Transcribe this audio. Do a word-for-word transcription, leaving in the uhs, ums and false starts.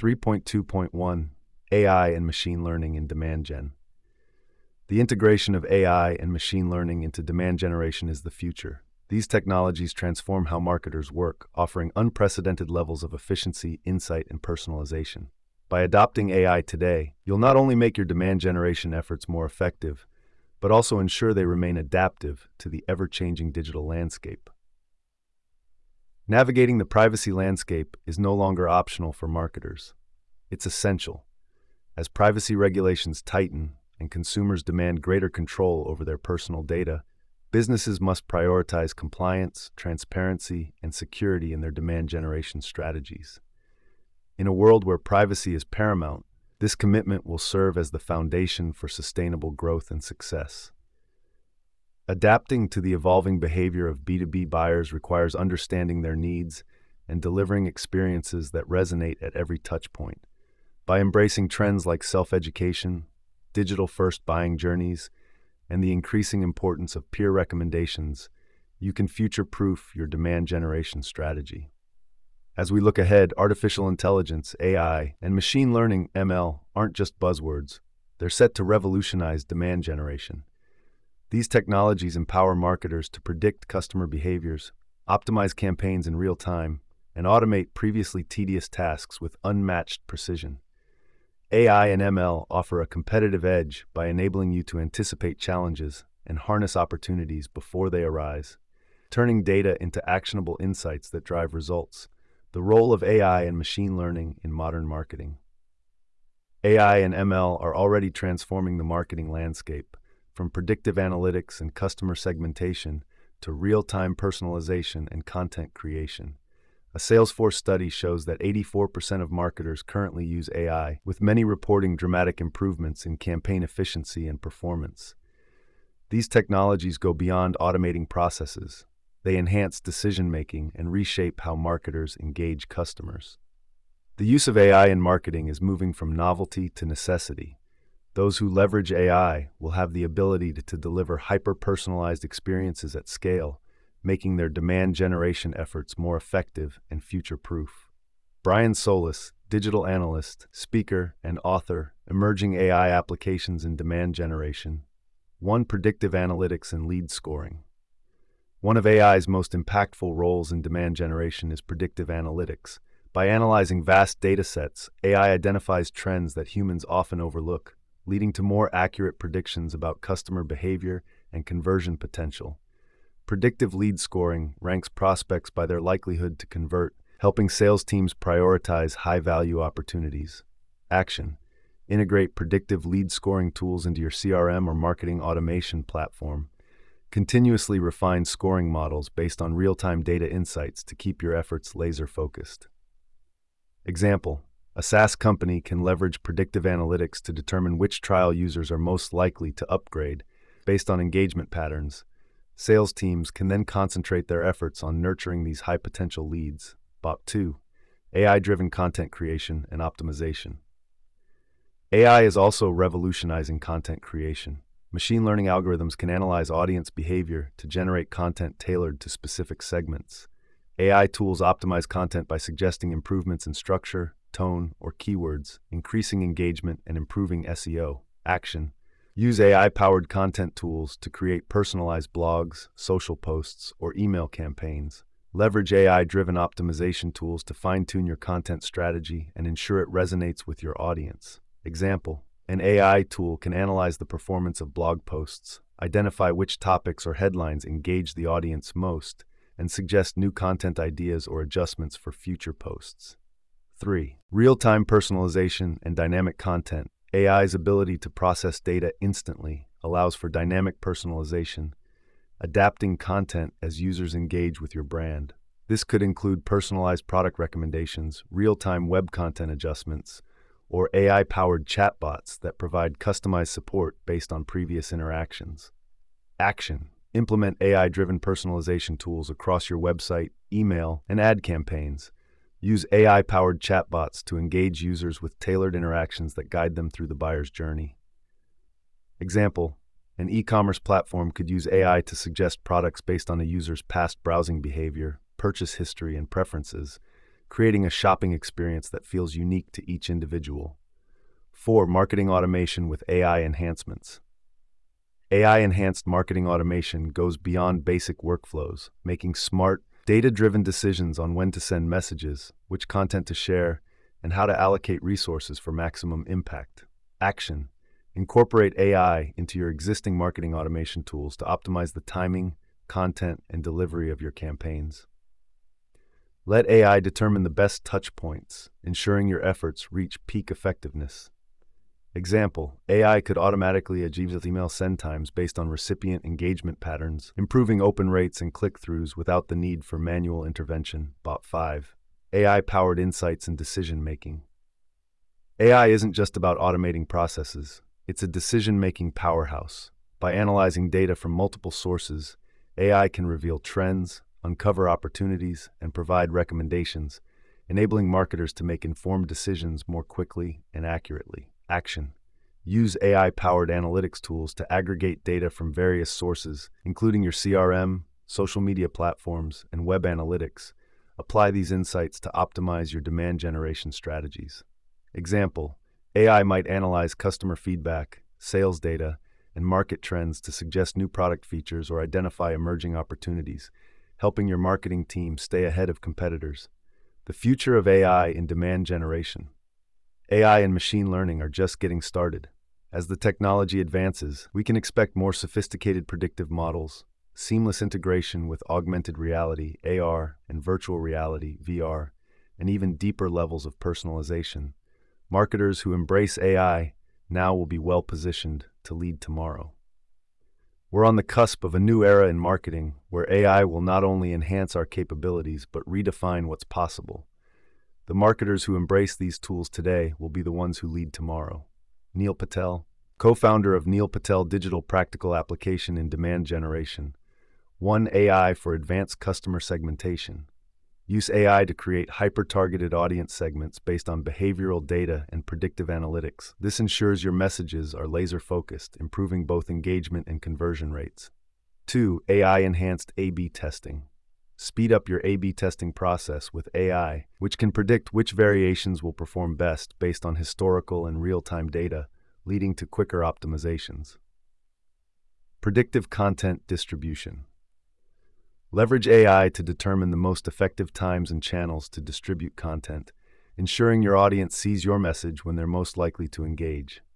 three point two point one A I and Machine Learning in Demand Gen. The integration of A I and machine learning into demand generation is the future. These technologies transform how marketers work, offering unprecedented levels of efficiency, insight, and personalization. By adopting A I today, you'll not only make your demand generation efforts more effective, but also ensure they remain adaptive to the ever-changing digital landscape. Navigating the privacy landscape is no longer optional for marketers. It's essential. As privacy regulations tighten and consumers demand greater control over their personal data, businesses must prioritize compliance, transparency, and security in their demand generation strategies. In a world where privacy is paramount, this commitment will serve as the foundation for sustainable growth and success. Adapting to the evolving behavior of B two B buyers requires understanding their needs and delivering experiences that resonate at every touchpoint. By embracing trends like self-education, digital-first buying journeys, and the increasing importance of peer recommendations, you can future-proof your demand generation strategy. As we look ahead, artificial intelligence, A I, and machine learning, M L, aren't just buzzwords. They're set to revolutionize demand generation. These technologies empower marketers to predict customer behaviors, optimize campaigns in real time, and automate previously tedious tasks with unmatched precision. A I and M L offer a competitive edge by enabling you to anticipate challenges and harness opportunities before they arise, turning data into actionable insights that drive results. The role of A I and machine learning in modern marketing. A I and M L are already transforming the marketing landscape, from predictive analytics and customer segmentation to real-time personalization and content creation. A Salesforce study shows that eighty-four percent of marketers currently use A I, with many reporting dramatic improvements in campaign efficiency and performance. These technologies go beyond automating processes. They enhance decision-making and reshape how marketers engage customers. The use of A I in marketing is moving from novelty to necessity. Those who leverage A I will have the ability to, to deliver hyper-personalized experiences at scale, making their demand generation efforts more effective and future-proof. Brian Solis, digital analyst, speaker, and author, Emerging A I Applications in Demand Generation. One, predictive analytics and lead scoring. One of A I's most impactful roles in demand generation is predictive analytics. By analyzing vast data sets, A I identifies trends that humans often overlook, leading to more accurate predictions about customer behavior and conversion potential. Predictive lead scoring ranks prospects by their likelihood to convert, helping sales teams prioritize high-value opportunities. Action. Integrate predictive lead scoring tools into your C R M or marketing automation platform. Continuously refine scoring models based on real-time data insights to keep your efforts laser-focused. Example. A SaaS company can leverage predictive analytics to determine which trial users are most likely to upgrade based on engagement patterns. Sales teams can then concentrate their efforts on nurturing these high-potential leads. B O P two. A I-driven content creation and optimization. A I is also revolutionizing content creation. Machine learning algorithms can analyze audience behavior to generate content tailored to specific segments. A I tools optimize content by suggesting improvements in structure, tone, or keywords, increasing engagement and improving S E O. Action. Use A I-powered content tools to create personalized blogs, social posts, or email campaigns. Leverage A I-driven optimization tools to fine-tune your content strategy and ensure it resonates with your audience. Example. An A I tool can analyze the performance of blog posts, identify which topics or headlines engage the audience most, and suggest new content ideas or adjustments for future posts. three. Real-time personalization and dynamic content. A I's ability to process data instantly allows for dynamic personalization, adapting content as users engage with your brand. This could include personalized product recommendations, real-time web content adjustments, or A I-powered chatbots that provide customized support based on previous interactions. Action. Implement A I-driven personalization tools across your website, email, and ad campaigns. Use A I-powered chatbots to engage users with tailored interactions that guide them through the buyer's journey. Example, an e-commerce platform could use A I to suggest products based on a user's past browsing behavior, purchase history, and preferences, creating a shopping experience that feels unique to each individual. four. Marketing automation with A I enhancements. A I-enhanced marketing automation goes beyond basic workflows, making smart, data-driven decisions on when to send messages, which content to share, and how to allocate resources for maximum impact. Action. Incorporate A I into your existing marketing automation tools to optimize the timing, content, and delivery of your campaigns. Let A I determine the best touch points, ensuring your efforts reach peak effectiveness. Example, A I could automatically adjust email send times based on recipient engagement patterns, improving open rates and click-throughs without the need for manual intervention. Bot five. A I-powered insights and decision-making. A I isn't just about automating processes, it's a decision-making powerhouse. By analyzing data from multiple sources, A I can reveal trends, uncover opportunities, and provide recommendations, enabling marketers to make informed decisions more quickly and accurately. Action. Use A I-powered analytics tools to aggregate data from various sources, including your C R M, social media platforms, and web analytics. Apply these insights to optimize your demand generation strategies. Example, A I might analyze customer feedback, sales data, and market trends to suggest new product features or identify emerging opportunities, helping your marketing team stay ahead of competitors. The future of A I in demand generation. A I and machine learning are just getting started. As the technology advances, we can expect more sophisticated predictive models, seamless integration with augmented reality, A R, and virtual reality, V R, and even deeper levels of personalization. Marketers who embrace A I now will be well-positioned to lead tomorrow. We're on the cusp of a new era in marketing where A I will not only enhance our capabilities but redefine what's possible. The marketers who embrace these tools today will be the ones who lead tomorrow. Neil Patel, co-founder of Neil Patel Digital Practical Application in Demand Generation. One A I for advanced customer segmentation. Use A I to create hyper-targeted audience segments based on behavioral data and predictive analytics. This ensures your messages are laser-focused, improving both engagement and conversion rates. Two. A I-enhanced A B testing. Speed up your A B testing process with A I, which can predict which variations will perform best based on historical and real-time data, leading to quicker optimizations. Predictive content distribution. Leverage A I to determine the most effective times and channels to distribute content, ensuring your audience sees your message when they're most likely to engage.